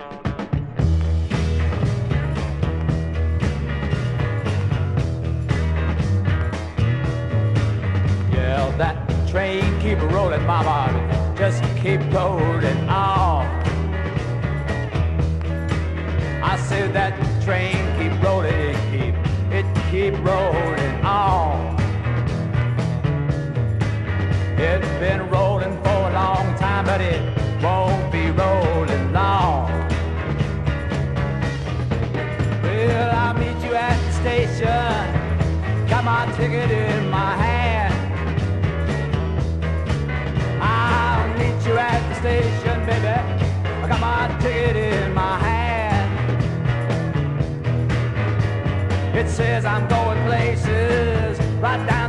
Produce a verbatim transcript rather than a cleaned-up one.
Yeah, that train keep rolling, mama, just keep rolling on. I said that train keep rolling, it keep, it keep rolling on. It's been rolling for a long time, but it won't be rolling long. Well, I'll meet you at the station, got my ticket in my hand. I'll meet you at the station, baby, I got my ticket in my hand. It says I'm going places right down